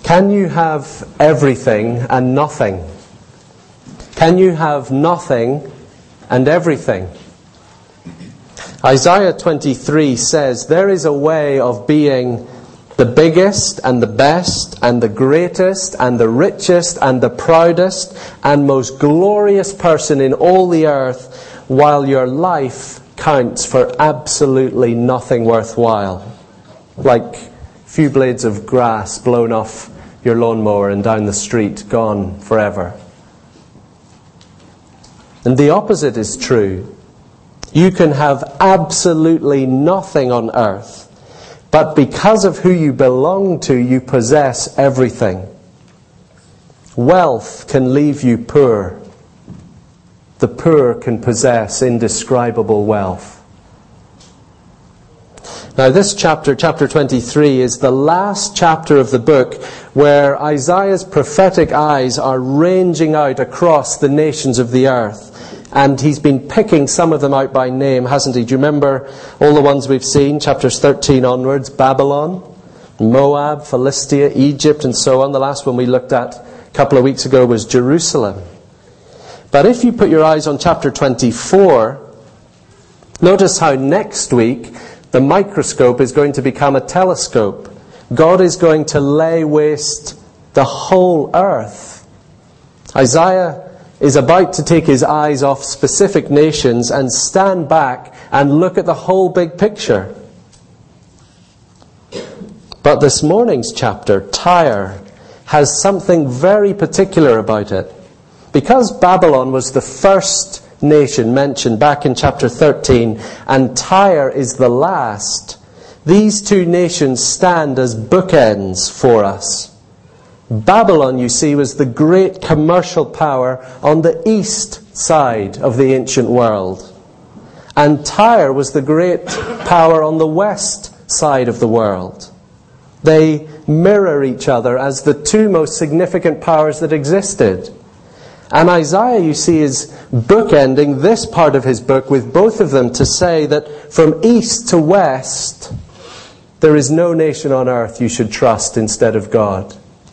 Can you have everything and nothing? Can you have nothing and everything? Isaiah 23 says there is a way of being the biggest and the best and the greatest and the richest and the proudest and most glorious person in all the earth, while your life counts for absolutely nothing worthwhile. Like a few blades of grass blown off your lawnmower and down the street, gone forever. And the opposite is true. You can have absolutely nothing on earth, but because of who you belong to, you possess everything. Wealth can leave you poor. The poor can possess indescribable wealth. Now this chapter 23, is the last chapter of the book where Isaiah's prophetic eyes are ranging out across the nations of the earth. And he's been picking some of them out by name, hasn't he? Do you remember all the ones we've seen, chapters 13 onwards? Babylon, Moab, Philistia, Egypt, and so on. The last one we looked at a couple of weeks ago was Jerusalem. But if you put your eyes on chapter 24, notice how next week the microscope is going to become a telescope. God is going to lay waste the whole earth. Isaiah is about to take his eyes off specific nations and stand back and look at the whole big picture. But this morning's chapter, Tyre, has something very particular about it. Because Babylon was the first nation mentioned back in chapter 13, and Tyre is the last, these two nations stand as bookends for us. Babylon, you see, was the great commercial power on the east side of the ancient world. And Tyre was the great power on the west side of the world. They mirror each other as the two most significant powers that existed. And Isaiah, you see, is bookending this part of his book with both of them to say that from east to west, there is no nation on earth you should trust instead of God.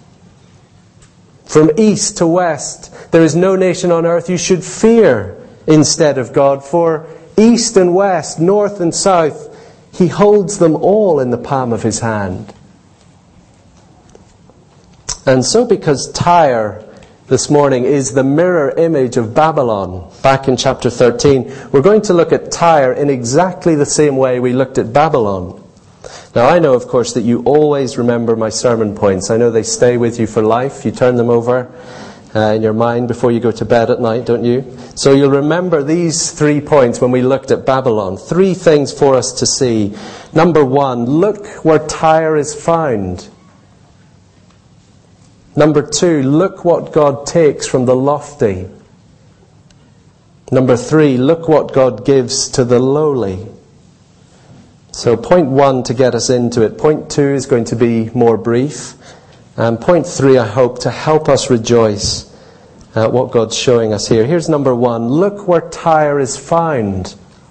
From east to west, there is no nation on earth you should fear instead of God. For east and west, north and south, he holds them all in the palm of his hand. And so because Tyre this morning is the mirror image of Babylon, back in chapter 13, we're going to look at Tyre in exactly the same way we looked at Babylon. Now I know, of course, that you always remember my sermon points. I know they stay with you for life. You turn them over in your mind before you go to bed at night, don't you? So you'll remember these 3 points when we looked at Babylon. 3 things for us to see. Number 1, look where Tyre is found. Number 2, look what God takes from the lofty. Number 3, look what God gives to the lowly. So point 1 to get us into it. Point 2 is going to be more brief. And point 3, I hope, to help us rejoice at what God's showing us here. Here's number 1. Look where Tyre is found.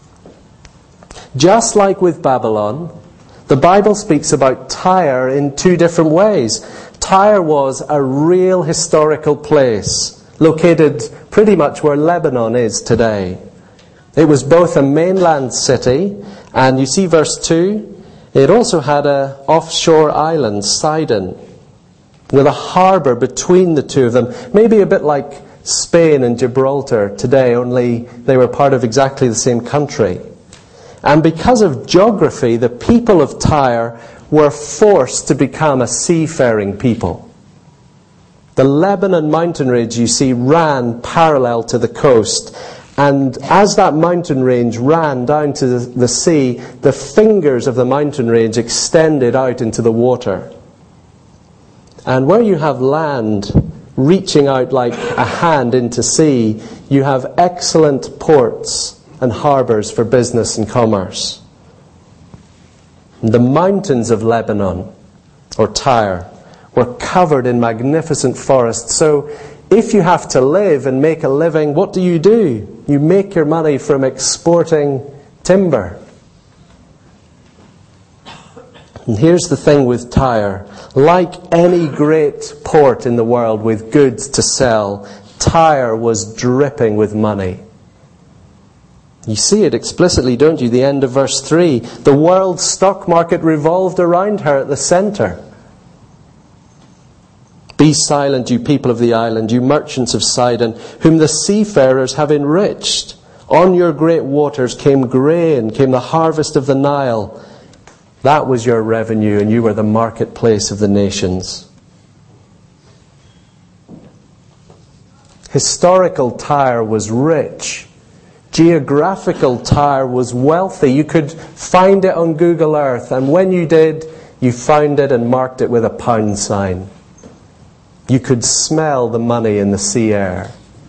Just like with Babylon, the Bible speaks about Tyre in 2 different ways. Tyre was a real historical place, located pretty much where Lebanon is today. It was both a mainland city, and you see verse 2, it also had an offshore island, Sidon, with a harbour between the two of them, maybe a bit like Spain and Gibraltar today, only they were part of exactly the same country. And because of geography, the people of Tyre were forced to become a seafaring people. The Lebanon mountain range, you see, ran parallel to the coast. And as that mountain range ran down to the sea, the fingers of the mountain range extended out into the water. And where you have land reaching out like a hand into sea, you have excellent ports and harbours for business and commerce. The mountains of Lebanon, or Tyre, were covered in magnificent forests. So if you have to live and make a living, what do? You make your money from exporting timber. And here's the thing with Tyre. Like any great port in the world with goods to sell, Tyre was dripping with money. You see it explicitly, don't you? The end of verse 3. The world's stock market revolved around her at the centre. Be silent, you people of the island, you merchants of Sidon, whom the seafarers have enriched. On your great waters came grain, came the harvest of the Nile. That was your revenue, and you were the marketplace of the nations. Historical Tyre was rich. Geographical Tyre was wealthy. You could find it on Google Earth, and when you did, you found it and marked it with a pound sign. You could smell the money in the sea air.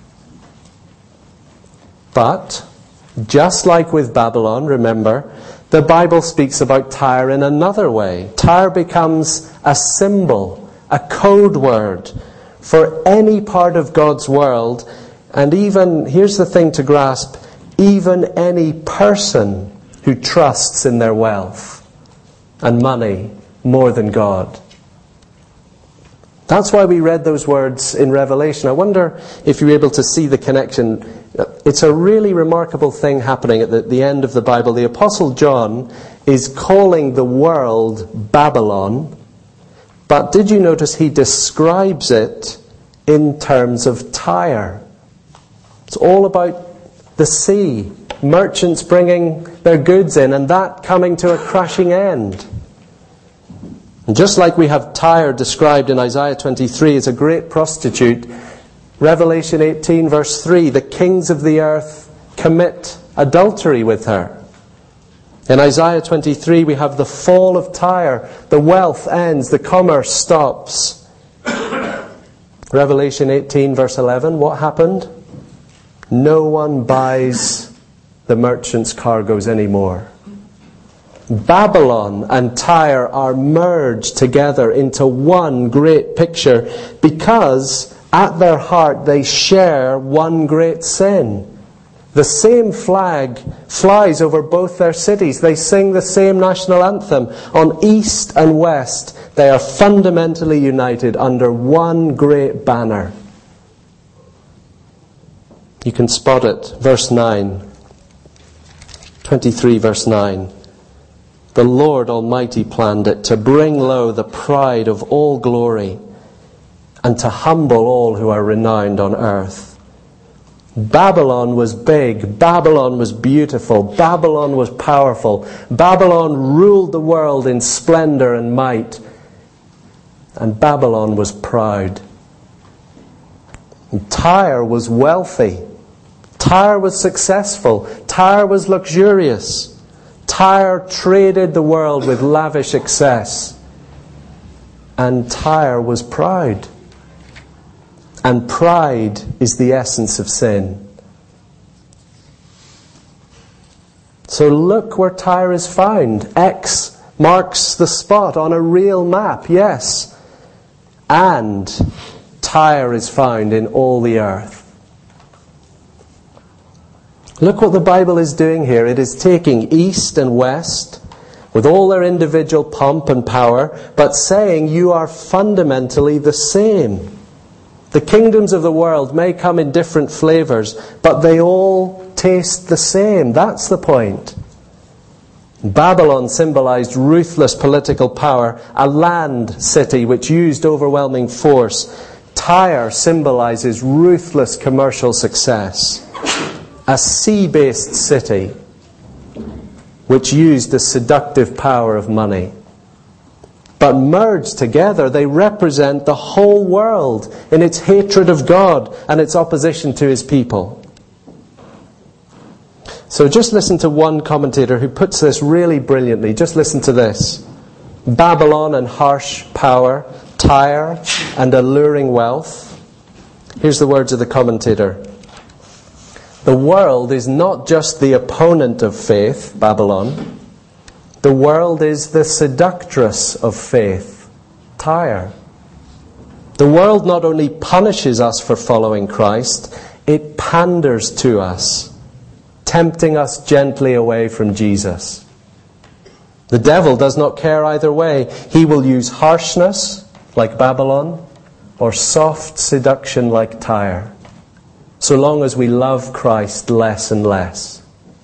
But, just like with Babylon, remember, the Bible speaks about Tyre in another way. Tyre becomes a symbol, a code word for any part of God's world, and even, here's the thing to grasp, even any person who trusts in their wealth and money more than God. That's why we read those words in Revelation. I wonder if you're able to see the connection. It's a really remarkable thing happening at the end of the Bible. The Apostle John is calling the world Babylon, but did you notice he describes it in terms of Tyre? It's all about the sea, merchants bringing their goods in, and that coming to a crashing end. And just like we have Tyre described in Isaiah 23 as a great prostitute, Revelation 18 verse 3, the kings of the earth commit adultery with her. In Isaiah 23 we have the fall of Tyre, the wealth ends, the commerce stops. Revelation 18 verse 11, what happened? No one buys the merchant's cargoes anymore. Babylon and Tyre are merged together into one great picture because at their heart they share one great sin. The same flag flies over both their cities. They sing the same national anthem. On east and west, they are fundamentally united under one great banner. You can spot it. Verse 9. 23 verse 9. The Lord Almighty planned it to bring low the pride of all glory and to humble all who are renowned on earth. Babylon was big. Babylon was beautiful. Babylon was powerful. Babylon ruled the world in splendor and might. And Babylon was proud. And Tyre was wealthy. Tyre was successful. Tyre was luxurious. Tyre traded the world with lavish excess. And Tyre was proud. And pride is the essence of sin. So look where Tyre is found. X marks the spot on a real map, yes. And Tyre is found in all the earth. Look what the Bible is doing here. It is taking east and west with all their individual pomp and power, but saying you are fundamentally the same. The kingdoms of the world may come in different flavors, but they all taste the same. That's the point. Babylon symbolized ruthless political power, a land city which used overwhelming force. Tyre symbolizes ruthless commercial success. A sea-based city which used the seductive power of money. But merged together, they represent the whole world in its hatred of God and its opposition to His people. So just listen to one commentator who puts this really brilliantly. Just listen to this. Babylon and harsh power, Tyre and alluring wealth. Here's the words of the commentator. The world is not just the opponent of faith, Babylon. The world is the seductress of faith, Tyre. The world not only punishes us for following Christ, it panders to us, tempting us gently away from Jesus. The devil does not care either way. He will use harshness, like Babylon, or soft seduction like Tyre, so long as we love Christ less and less.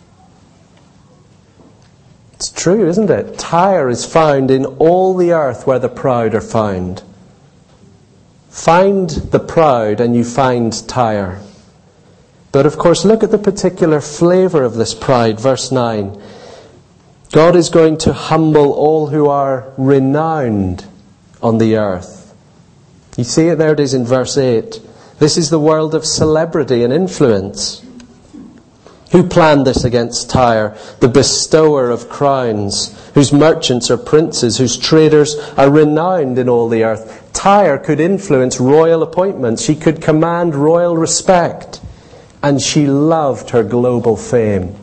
It's true, isn't it? Tyre is found in all the earth where the proud are found. Find the proud and you find Tyre. But of course, look at the particular flavour of this pride. Verse 9. God is going to humble all who are renowned on the earth. You see it there, it is in verse 8. This is the world of celebrity and influence. Who planned this against Tyre, the bestower of crowns, whose merchants are princes, whose traders are renowned in all the earth? Tyre could influence royal appointments. She could command royal respect. And she loved her global fame.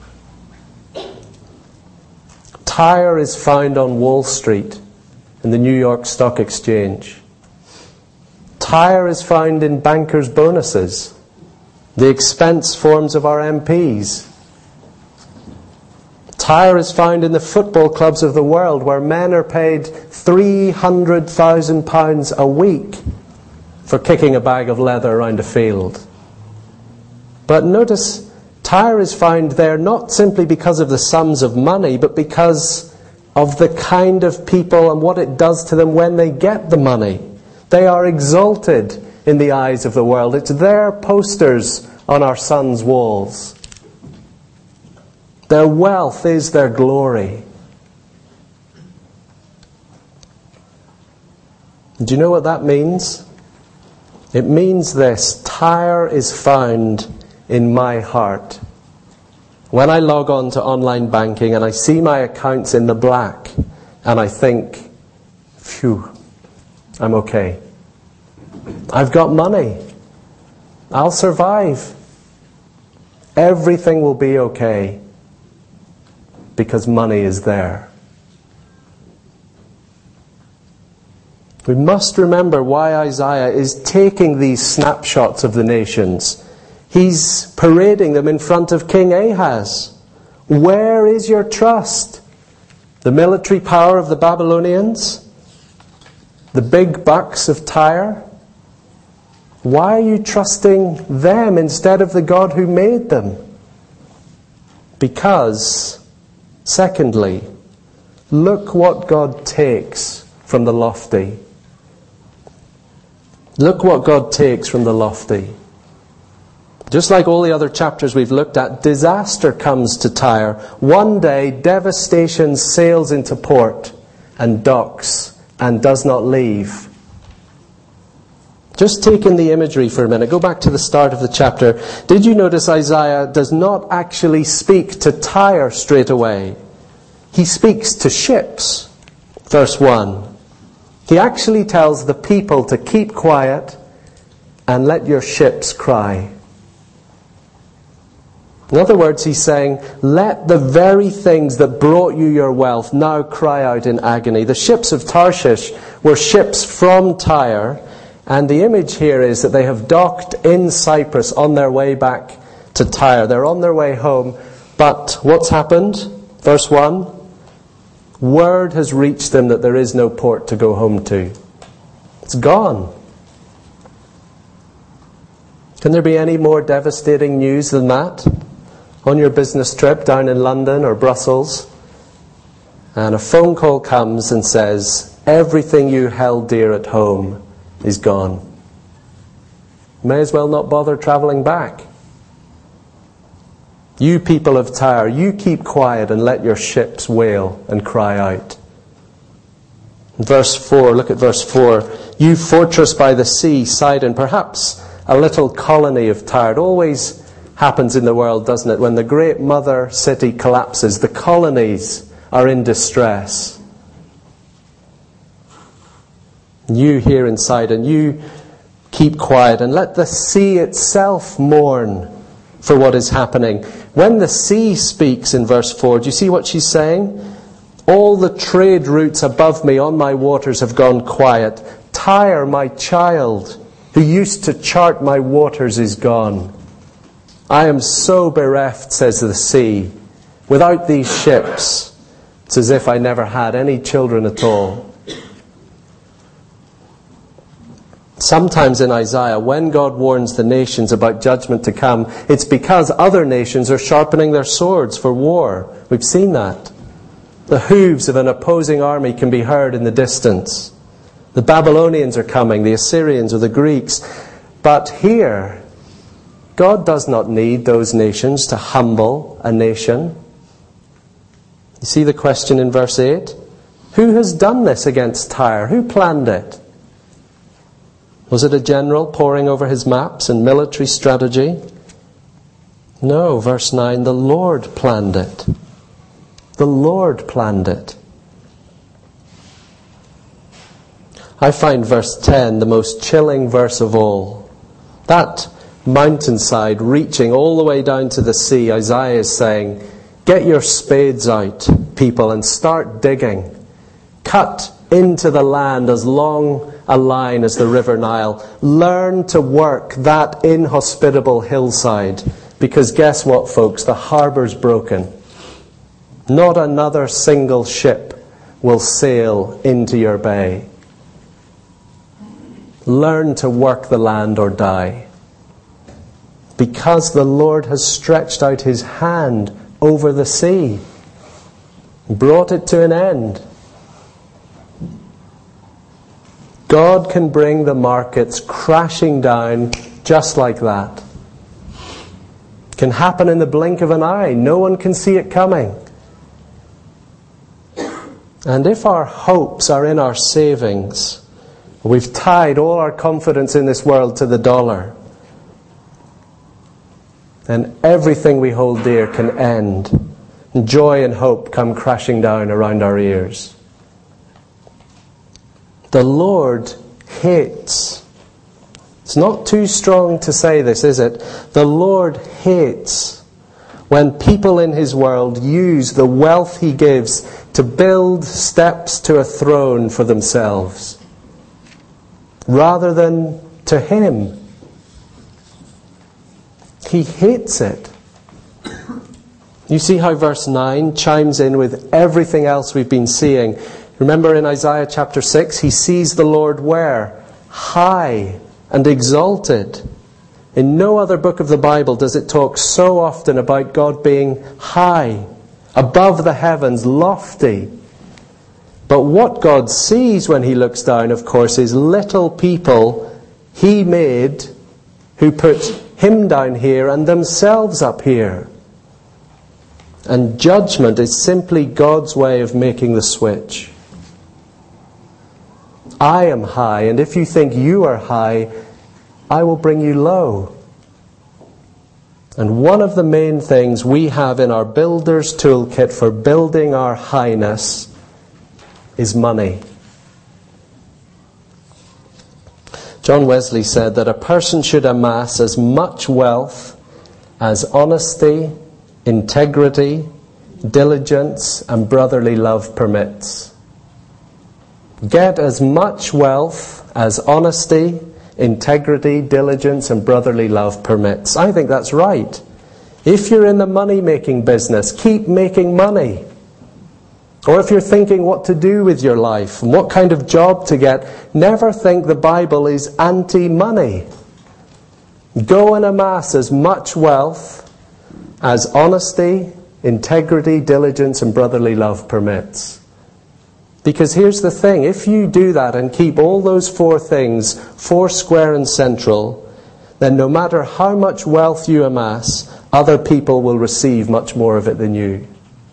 Tyre is found on Wall Street in the New York Stock Exchange. Tyre is found in bankers' bonuses, the expense forms of our MPs. Tyre is found in the football clubs of the world, where men are paid £300,000 a week for kicking a bag of leather around a field. But notice, Tyre is found there not simply because of the sums of money, but because of the kind of people and what it does to them when they get the money. They are exalted in the eyes of the world. It's their posters on our sons' walls. Their wealth is their glory. Do you know what that means? It means this: Tyre is found in my heart. When I log on to online banking and I see my accounts in the black, and I think, phew, I'm okay. I've got money. I'll survive. Everything will be okay because money is there. We must remember why Isaiah is taking these snapshots of the nations. He's parading them in front of King Ahaz. Where is your trust? The military power of the Babylonians? The big bucks of Tyre? Why are you trusting them instead of the God who made them? Because, secondly, look what God takes from the lofty. Look what God takes from the lofty. Just like all the other chapters we've looked at, disaster comes to Tyre. One day, devastation sails into port and docks and does not leave. Just take in the imagery for a minute. Go back to the start of the chapter. Did you notice Isaiah does not actually speak to Tyre straight away? He speaks to ships. Verse 1. He actually tells the people to keep quiet and let your ships cry. In other words, he's saying, let the very things that brought you your wealth now cry out in agony. The ships of Tarshish were ships from Tyre, and the image here is that they have docked in Cyprus on their way back to Tyre. They're on their way home, but what's happened? Verse 1, word has reached them that there is no port to go home to. It's gone. Can there be any more devastating news than that? On your business trip down in London or Brussels, and a phone call comes and says, everything you held dear at home is gone. May as well not bother travelling back. You people of Tyre, you keep quiet and let your ships wail and cry out. Verse 4, look at verse 4. You fortress by the sea, Sidon, perhaps a little colony of Tyre. It always happens in the world, doesn't it? When the great mother city collapses, the colonies are in distress. You here in Sidon, you keep quiet and let the sea itself mourn for what is happening. When the sea speaks in verse 4, do you see what she's saying? All the trade routes above me on my waters have gone quiet. Tyre, my child, who used to chart my waters, is gone. I am so bereft, says the sea. Without these ships, It's as if I never had any children at all. Sometimes in Isaiah, when God warns the nations about judgment to come, it's because other nations are sharpening their swords for war. We've seen that. The hooves of an opposing army can be heard in the distance. The Babylonians are coming, the Assyrians or the Greeks. But here, God does not need those nations to humble a nation. You see the question in verse 8? Who has done this against Tyre? Who planned it? Was it a general poring over his maps and military strategy? No, verse 9, the Lord planned it. The Lord planned it. I find verse 10 the most chilling verse of all. That mountainside reaching all the way down to the sea, Isaiah is saying, get your spades out, people, and start digging. Cut into the land as long a line as the River Nile. Learn to work that inhospitable hillside. Because guess what, folks? The harbour's broken. Not another single ship will sail into your bay. Learn to work the land or die. Because the Lord has stretched out his hand over the sea, brought it to an end. God can bring the markets crashing down just like that. It can happen in the blink of an eye. No one can see it coming. And if our hopes are in our savings, we've tied all our confidence in this world to the dollar, then everything we hold dear can end. And joy and hope come crashing down around our ears. The Lord hates. It's not too strong to say this, is it? The Lord hates when people in his world use the wealth he gives to build steps to a throne for themselves, rather than to him. He hates it. You see how verse 9 chimes in with everything else we've been seeing. Remember in Isaiah chapter 6, he sees the Lord where? High and exalted. In no other book of the Bible does it talk so often about God being high, above the heavens, lofty. But what God sees when he looks down, of course, is little people he made who put him down here and themselves up here. And judgment is simply God's way of making the switch. I am high, and if you think you are high, I will bring you low. And one of the main things we have in our builder's toolkit for building our highness is money. John Wesley said that a person should amass as much wealth as honesty, integrity, diligence, and brotherly love permits. Get as much wealth as honesty, integrity, diligence, and brotherly love permits. I think that's right. If you're in the money-making business, keep making money. Or if you're thinking what to do with your life and what kind of job to get, never think the Bible is anti-money. Go and amass as much wealth as honesty, integrity, diligence, and brotherly love permits. Because here's the thing, if you do that and keep all those four things four square and central, then no matter how much wealth you amass, other people will receive much more of it than you.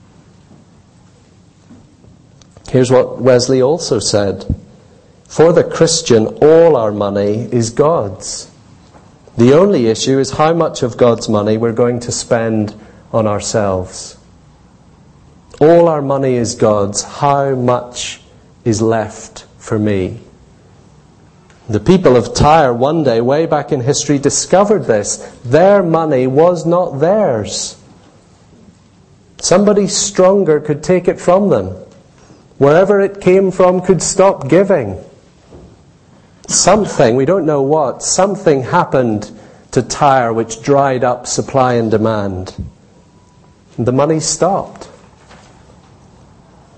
Here's what Wesley also said. For the Christian, all our money is God's. The only issue is how much of God's money we're going to spend on ourselves. All our money is God's. How much is left for me? The people of Tyre one day, way back in history, discovered this. Their money was not theirs. Somebody stronger could take it from them. Wherever it came from could stop giving. Something, we don't know what, something happened to Tyre which dried up supply and demand. And the money stopped.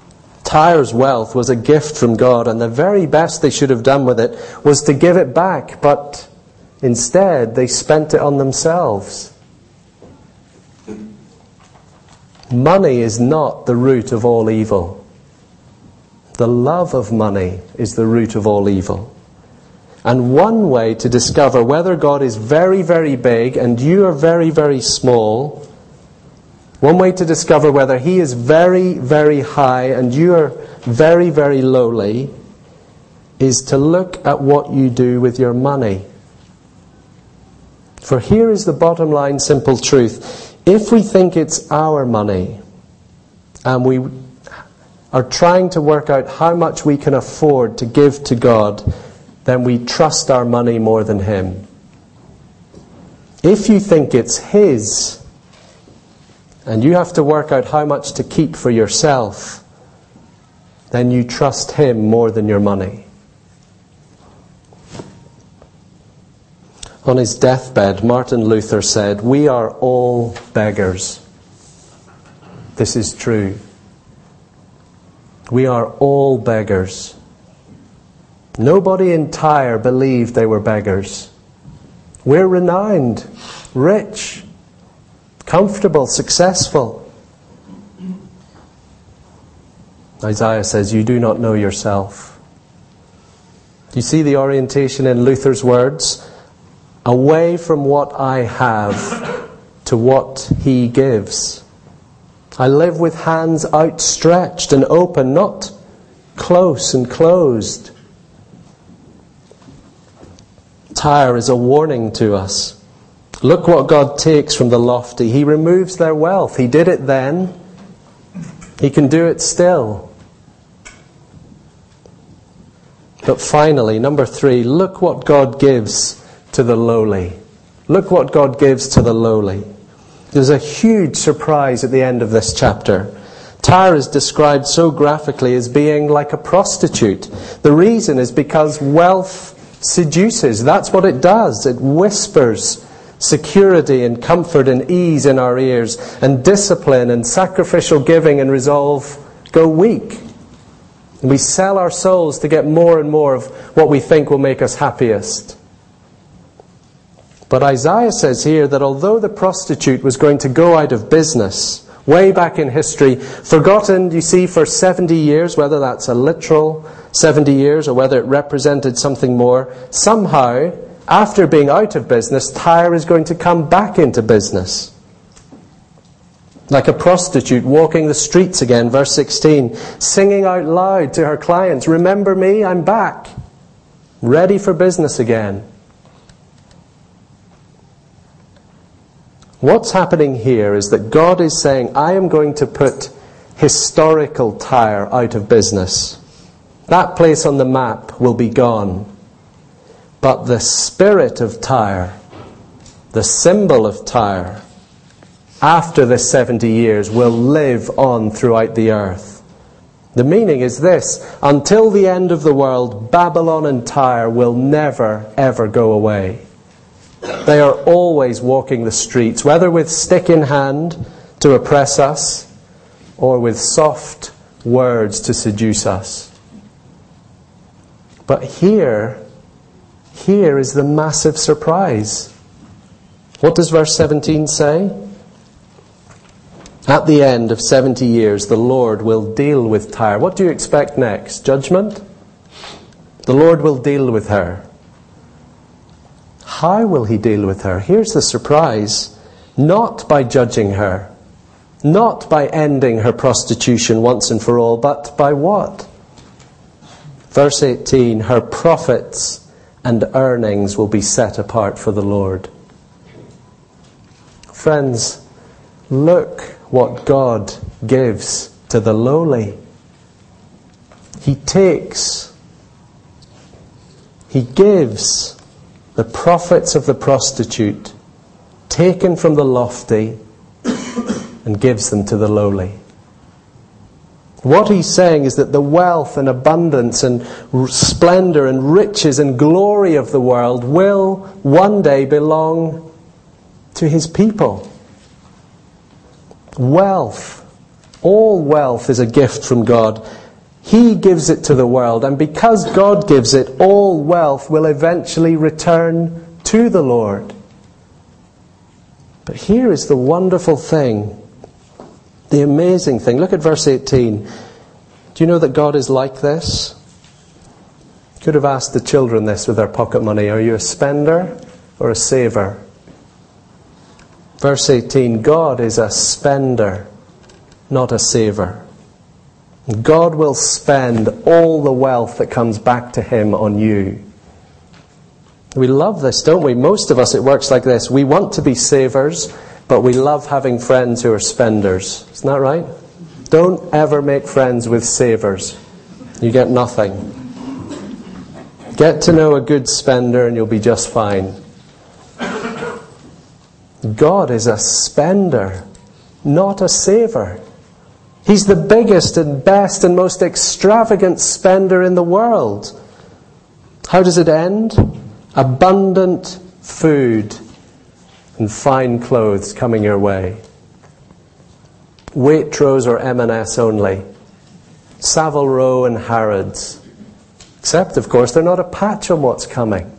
Tyre's wealth was a gift from God, and the very best they should have done with it was to give it back, but instead they spent it on themselves. Money is not the root of all evil. The love of money is the root of all evil. And one way to discover whether God is very, very big and you are very, very small, one way to discover whether He is very, very high and you are very, very lowly, is to look at what you do with your money. For here is the bottom line simple truth. If we think it's our money and we are trying to work out how much we can afford to give to God, then we trust our money more than Him. If you think it's His and you have to work out how much to keep for yourself, then you trust Him more than your money. On his deathbed, Martin Luther said, "We are all beggars." This is true. We are all beggars. Nobody in Tyre believed they were beggars. We're renowned, rich, comfortable, successful. Isaiah says, "You do not know yourself." Do you see the orientation in Luther's words? Away from what I have to what He gives. I live with hands outstretched and open, not close and closed. Tyre is a warning to us. Look what God takes from the lofty. He removes their wealth. He did it then. He can do it still. But finally, number 3, look what God gives to the lowly. Look what God gives to the lowly. There's a huge surprise at the end of this chapter. Tyre is described so graphically as being like a prostitute. The reason is because wealth seduces. That's what it does. It whispers security and comfort and ease in our ears, and discipline and sacrificial giving and resolve go weak. And we sell our souls to get more and more of what we think will make us happiest. But Isaiah says here that although the prostitute was going to go out of business, way back in history, forgotten, you see, for 70 years, whether that's a literal 70 years or whether it represented something more, somehow, after being out of business, Tyre is going to come back into business. Like a prostitute walking the streets again, verse 16, singing out loud to her clients, "Remember me, I'm back, ready for business again." What's happening here is that God is saying, I am going to put historical Tyre out of business. That place on the map will be gone. But the spirit of Tyre, the symbol of Tyre, after the 70 years will live on throughout the earth. The meaning is this: until the end of the world, Babylon and Tyre will never, ever go away. They are always walking the streets, whether with stick in hand to oppress us or with soft words to seduce us. But here is the massive surprise. What does verse 17 say? At the end of 70 years, the Lord will deal with Tyre. What do you expect next? Judgment? The Lord will deal with her. How will He deal with her? Here's the surprise. Not by judging her. Not by ending her prostitution once and for all. But by what? Verse 18, her profits and earnings will be set apart for the Lord. Friends, look what God gives to the lowly. He gives the profits of the prostitute, taken from the lofty, and gives them to the lowly. What He's saying is that the wealth and abundance and splendor and riches and glory of the world will one day belong to His people. Wealth, all wealth is a gift from God. He gives it to the world, and because God gives it, all wealth will eventually return to the Lord. But here is the wonderful thing, the amazing thing. Look at verse 18. Do you know that God is like this? Could have asked the children this with their pocket money. Are you a spender or a saver? Verse 18, God is a spender, not a saver. God will spend all the wealth that comes back to Him on you. We love this, don't we? Most of us, it works like this. We want to be savers, but we love having friends who are spenders. Isn't that right? Don't ever make friends with savers. You get nothing. Get to know a good spender and you'll be just fine. God is a spender, not a saver. He's the biggest and best and most extravagant spender in the world. How does it end? Abundant food and fine clothes coming your way. Waitrose or M&S only. Savile Row and Harrods. Except, of course, they're not a patch on what's coming.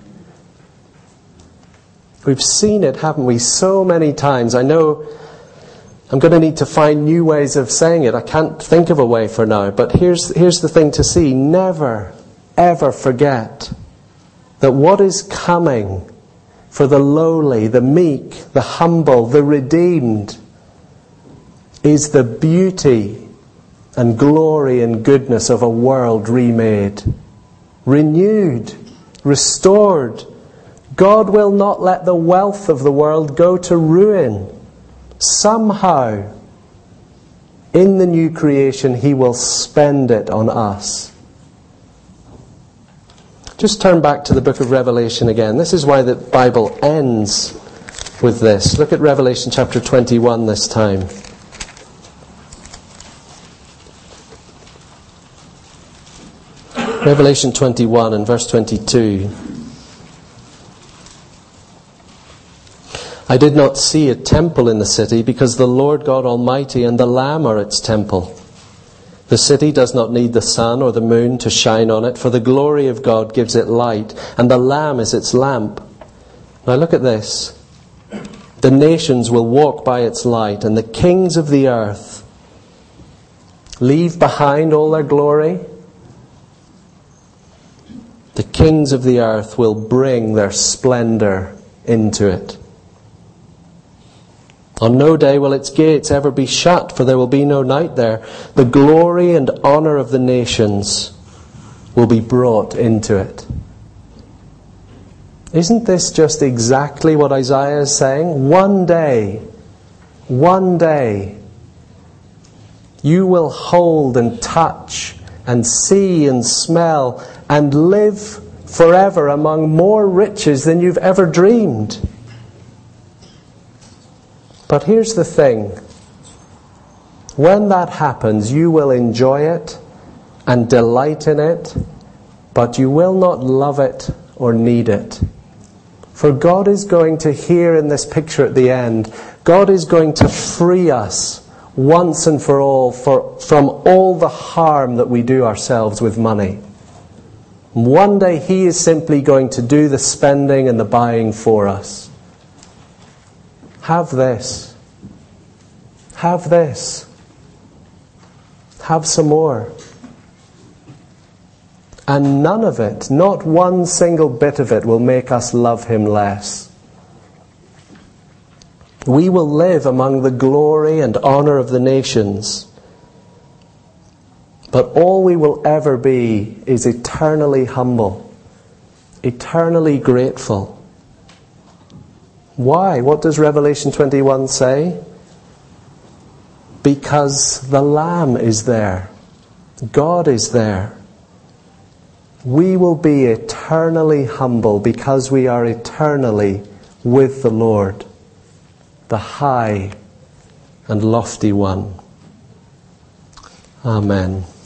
We've seen it, haven't we, so many times. I know I'm going to need to find new ways of saying it. I can't think of a way for now. But here's the thing to see. Never, ever forget that what is coming for the lowly, the meek, the humble, the redeemed is the beauty and glory and goodness of a world remade, renewed, restored. God will not let the wealth of the world go to ruin. Somehow, in the new creation, He will spend it on us. Just turn back to the book of Revelation again. This is why the Bible ends with this. Look at Revelation chapter 21 this time. Revelation 21 and verse 22. I did not see a temple in the city, because the Lord God Almighty and the Lamb are its temple. The city does not need the sun or the moon to shine on it, for the glory of God gives it light, and the Lamb is its lamp. Now look at this. The nations will walk by its light, and the kings of the earth leave behind all their glory. The kings of the earth will bring their splendor into it. On no day will its gates ever be shut, for there will be no night there. The glory and honor of the nations will be brought into it. Isn't this just exactly what Isaiah is saying? One day, you will hold and touch and see and smell and live forever among more riches than you've ever dreamed. But here's the thing. When that happens, you will enjoy it and delight in it, but you will not love it or need it. For God is going to, here in this picture at the end, God is going to free us once and for all from all the harm that we do ourselves with money. One day He is simply going to do the spending and the buying for us. Have this. Have this. Have some more. And none of it, not one single bit of it, will make us love Him less. We will live among the glory and honor of the nations. But all we will ever be is eternally humble, eternally grateful. Why? What does Revelation 21 say? Because the Lamb is there. God is there. We will be eternally humble because we are eternally with the Lord, the high and lofty one. Amen.